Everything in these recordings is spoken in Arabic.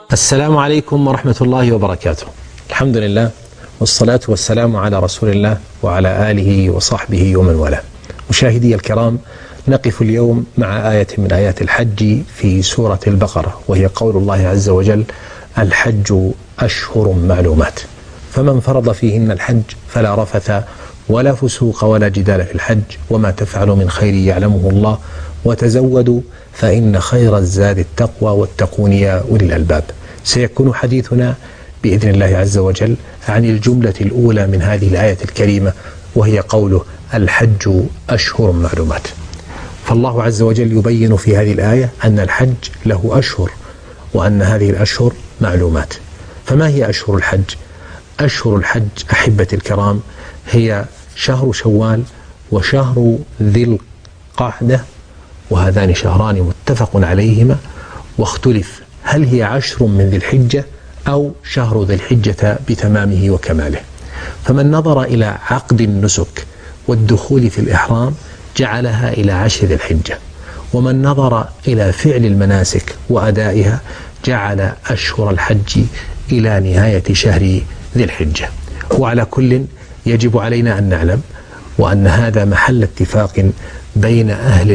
السلام عليكم ورحمة الله وبركاته. الحمد لله والصلاة والسلام على رسول الله وعلى آله وصحبه ومن والاه. مشاهدي الكرام، نقف اليوم مع آية من آيات الحج في سورة البقرة، وهي قول الله عز وجل: الحج أشهر معلومات، فمن فرض فيهن الحج فلا رفث ولا فسوق ولا جدال في الحج، وما تفعلوا من خير يعلمه الله، وتزودوا فإن خير الزاد التقوى واتقون يا أولي الألباب. سيكون حديثنا بإذن الله عز وجل عن الجملة الأولى من هذه الآية الكريمة، وهي قوله: الحج أشهر معلومات. فالله عز وجل يبين في هذه الآية أن الحج له أشهر، وأن هذه الأشهر معلومات. فما هي أشهر الحج؟ أشهر الحج أحبتي الكرام هي شهر شوال وشهر ذي القعدة، وهذان شهران متفق عليهما، واختلف هل هي 10 من ذي الحجة أو شهر ذي الحجة بتمامه وكماله. فمن نظر إلى عقد النسك والدخول في الإحرام جعلها إلى 10 ذي الحجة، ومن نظر إلى فعل المناسك وأدائها جعل أشهر الحج إلى نهاية شهر ذي الحجة. وعلى كل يجب علينا أن نعلم وأن هذا محل اتفاق بين أهل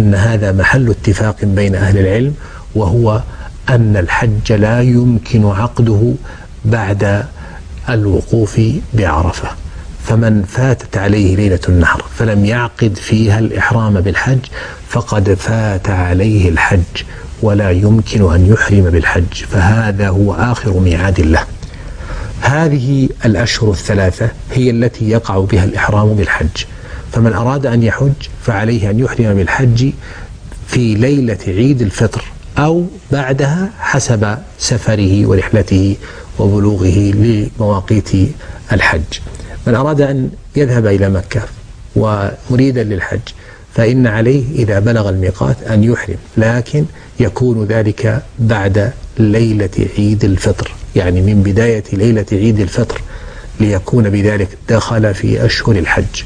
العلم، وهو أن الحج لا يمكن عقده بعد الوقوف بعرفة. فمن فاتت عليه ليلة النحر فلم يعقد فيها الإحرام بالحج فقد فات عليه الحج، ولا يمكن أن يحرم بالحج، فهذا هو آخر ميعاد له. هذه الأشهر الثلاثة هي التي يقع بها الإحرام بالحج، فمن أراد أن يحج فعليه أن يحرم بالحج في ليلة عيد الفطر أو بعدها حسب سفره ورحلته وبلوغه لمواقيت الحج. من أراد أن يذهب إلى مكة ومريدا للحج فإن عليه إذا بلغ الميقات أن يحرم، لكن يكون ذلك بعد ليلة عيد الفطر، يعني من بداية ليلة عيد الفطر، ليكون بذلك دخل في أشهر الحج.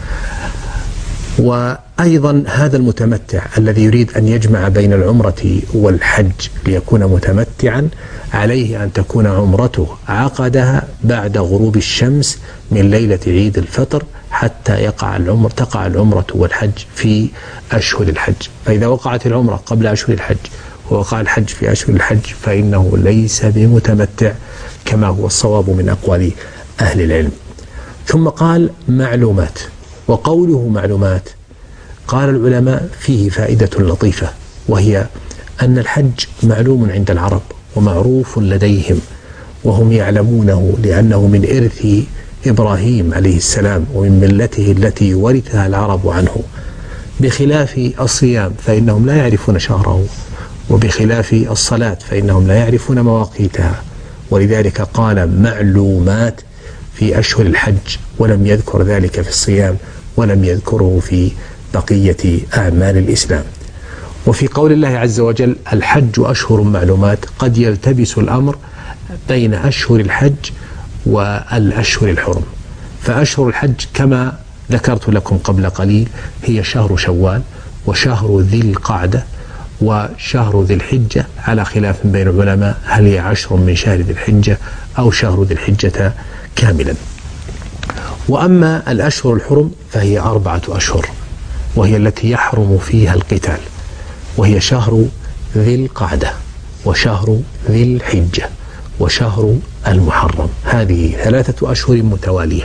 وأيضا هذا المتمتع الذي يريد أن يجمع بين العمرة والحج ليكون متمتعا، عليه أن تكون عمرته عقدها بعد غروب الشمس من ليلة عيد الفطر حتى تقع العمرة والحج في أشهر الحج. فإذا وقعت العمرة قبل أشهر الحج ووقع الحج في أشهر الحج فإنه ليس بمتمتع، كما هو الصواب من أقوال أهل العلم. ثم قال معلومات، وقوله معلومات قال العلماء فيه فائدة لطيفة، وهي أن الحج معلوم عند العرب ومعروف لديهم، وهم يعلمونه لأنه من إرث إبراهيم عليه السلام ومن ملته التي ورثها العرب عنه، بخلاف الصيام فإنهم لا يعرفون شهره، وبخلاف الصلاة فإنهم لا يعرفون مواقيتها، ولذلك قال معلومات في أشهر الحج ولم يذكر ذلك في الصيام ولم يذكره في بقية أعمال الإسلام. وفي قول الله عز وجل الحج أشهر معلومات قد يلتبس الأمر بين أشهر الحج والأشهر الحرم. فأشهر الحج كما ذكرت لكم قبل قليل هي شهر شوال وشهر ذي القعدة وشهر ذي الحجة، على خلاف بين العلماء هل هي 10 من شهر ذي الحجة أو شهر ذي الحجة كاملا. وأما الأشهر الحرم فهي 4 أشهر، وهي التي يحرم فيها القتال، وهي شهر ذي القعدة وشهر ذي الحجة وشهر المحرم. هذه 3 أشهر متوالية،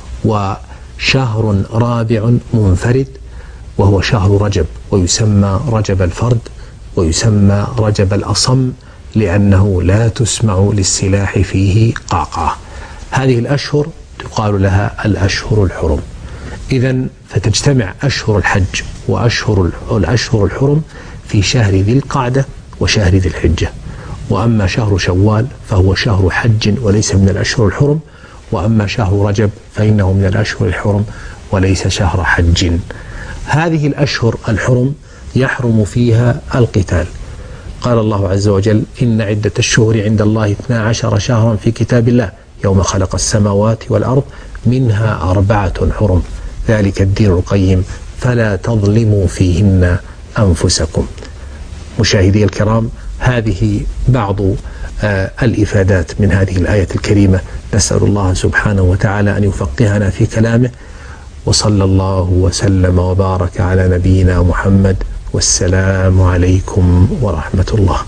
وشهر رابع منفرد وهو شهر رجب، ويسمى رجب الفرد ويسمى رجب الأصم لأنه لا تسمع للسلاح فيه قعقعة. هذه الأشهر تقال لها الأشهر الحرم. إذن فتجتمع أشهر الحج والأشهر الحرم في شهر ذي القعدة وشهر ذي الحجة. وأما شهر شوال فهو شهر حج وليس من الأشهر الحرم، وأما شهر رجب فإنه من الأشهر الحرم وليس شهر حج. هذه الأشهر الحرم يحرم فيها القتال. قال الله عز وجل إن عدة الشهور عند الله 12 شهرا في كتاب الله يوم خلق السماوات والأرض منها 4 حرم ذلك الدين القيم فلا تظلموا فيهن أنفسكم. مشاهدي الكرام، هذه بعض الإفادات من هذه الآية الكريمة. نسأل الله سبحانه وتعالى أن يفقهنا في كلامه، وصلى الله وسلم وبارك على نبينا محمد، والسلام عليكم ورحمة الله.